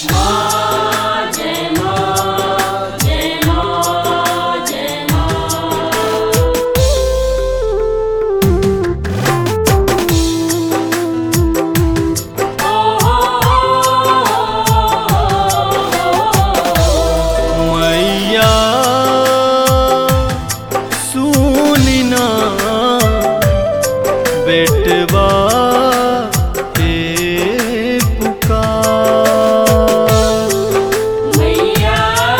माँ जय माँ जय माँ जय माँ। मैया सुनी ना बेटवा के पुकार। मैया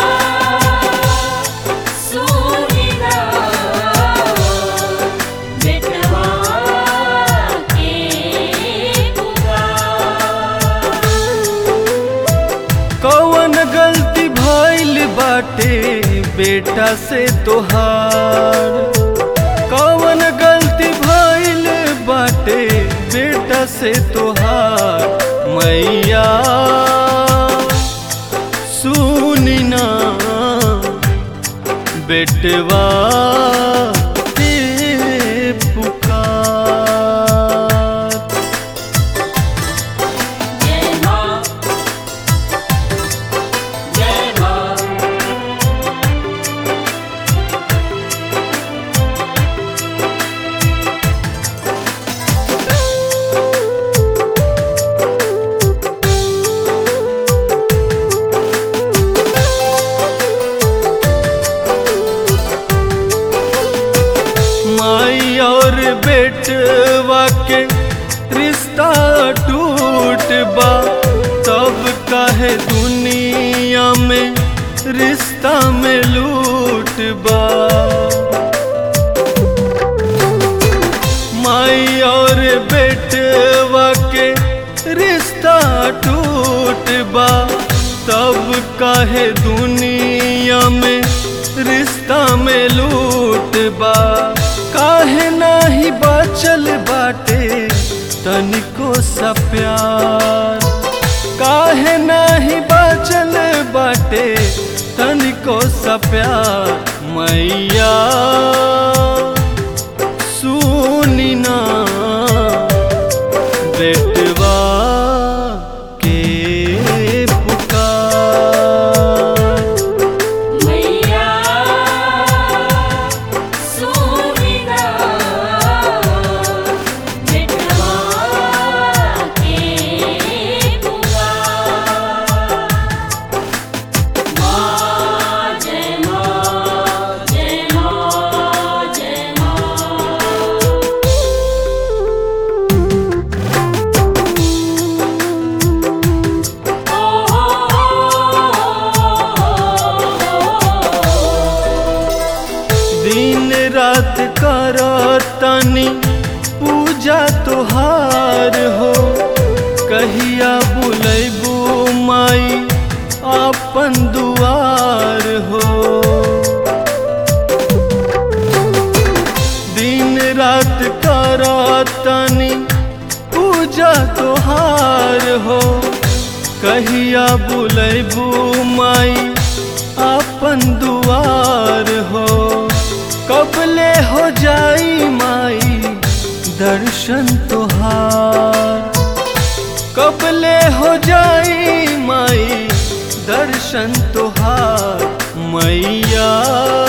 सुनी ना बेटवा के पुकार। कौन गलती भइल बाटे बेटा से तोहार। कौन गलती भइल बाटे बेटा से तोहार। मैया सुनी ना बेटवा के पुकार। जय माँ जय माँ। माई और बेटवा के रिश्ता टूट बा। तब काहे दुनिया में रिश्ता में लूट बा। माई और बेटवा के रिश्ता टूट बा। तब काहे दुनिया में रिश्ता में लूट बा। काहे नाही बाचल बाटे तनिको सा प्यार। काहे नाही बाचल बाटे तनिको सा प्यार। मैया सुनी ना बेटवा के पुकार। मैया सुनी ना बेटवा के पुकार। माँ जय माँ जय माँ जय माँ। दिन रात करतनी पूजा तोहार हो। कहिया बुलैबू माई आपन दुआर हो। दिन रात करतनी पूजा तोहार हो। कहिया बुलैबू माई आपन दुआर हो। कबले हो जाई माई दर्शन तोहार। कबले हो जाई माई दर्शन तोहार। मैया